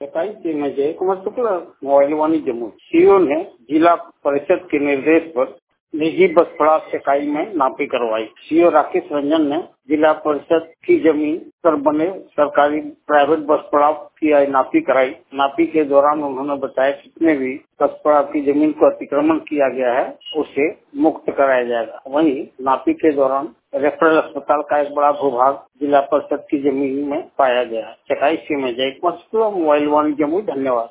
सफाई टीम में जय कुमार शुक्ला मोबाइल वाणिज्य जम्मू सीओ ने जिला परिषद के निर्देश पर निजी बस पड़ाव इकाई में नापी करवाई। सीओ राकेश रंजन ने जिला परिषद की जमीन पर बने सरकारी प्राइवेट बस पड़ाव की नापी कराई। नापी के दौरान उन्होंने बताया जितने भी बस पड़ाव की जमीन को अतिक्रमण किया गया है उसे मुक्त कराया जाएगा। वहीं नापी के दौरान रेफरल अस्पताल का एक बड़ा भूभाग जिला परिषद की जमीन में पाया गया। चकाई से में जय कुमार शुक्ला मोबाइल वाणिज्य जम्मू। धन्यवाद।